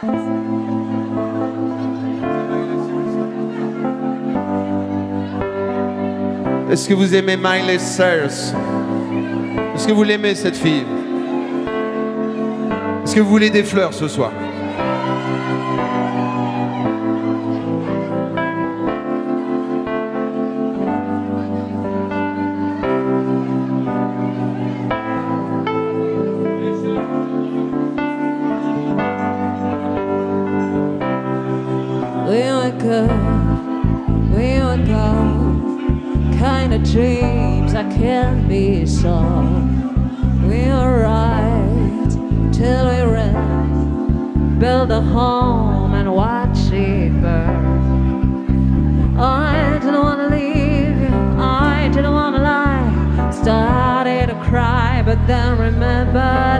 Est-ce que vous aimez Miley Cyrus? Est-ce que vous l'aimez, cette fille? Est-ce que vous voulez des fleurs ce soir? We were good, kind of dreams I can't be solved. We were right till we ran, build a home and watch it burn. I didn't want to leave you, I didn't want to lie. Started to cry, but then remembered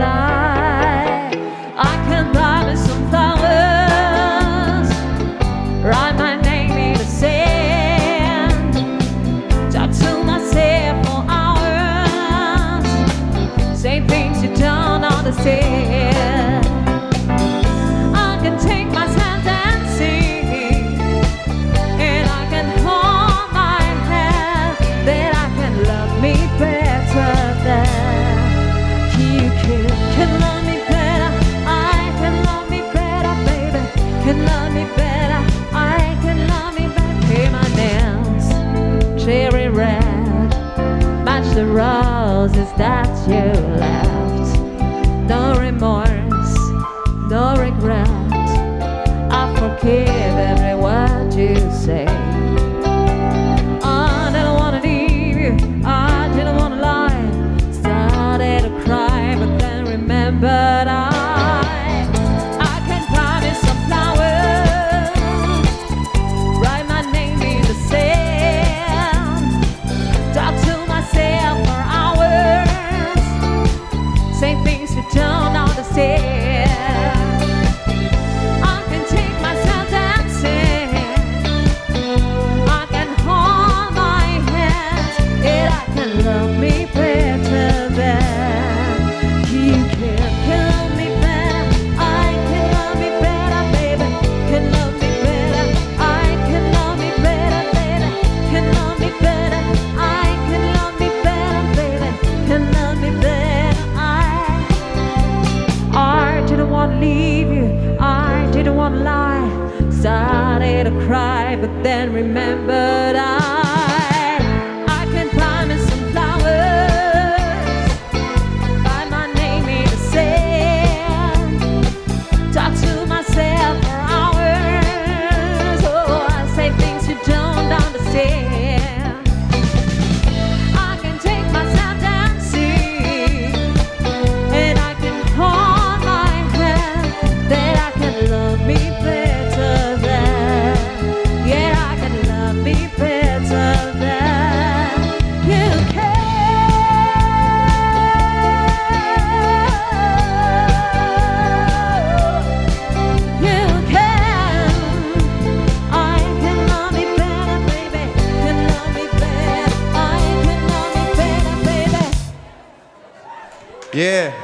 I can buy me some flowers, write my name in the sand, talk to myself for hours, say things you don't understand. I can take myself dancing, and I can hold my hand, that I can love me better than you can love me better. I can love me better, baby, can love me better. I can love me better. Hey, my nails, cherry red, match the roses that you left. No remorse, no regret, I forgive every word you say. I didn't want to leave you, I didn't want to lie. Started to cry, but then remembered I can buy me some flowers, write my name in the sand, talk to myself for hours, say things you don't understand. I can take myself dancing, I can hold my hands, and I can love me better than you can love me better. I can love me better, baby, can love me better. I can love me better, baby, can love me better. I can love me better, baby, can love me better. I didn't want to leave you, I didn't want to lie. Started to cry, but then remembered I can buy me some flowers, write my name in the sand, talk to myself for hours. Oh, I say things you don't understand. I can take myself dancing, and I can hold my hand, that I can love me better than, yeah, I can love me better than you can. You can. I can love me better, baby, can love me better. I can love me better, baby. Yeah.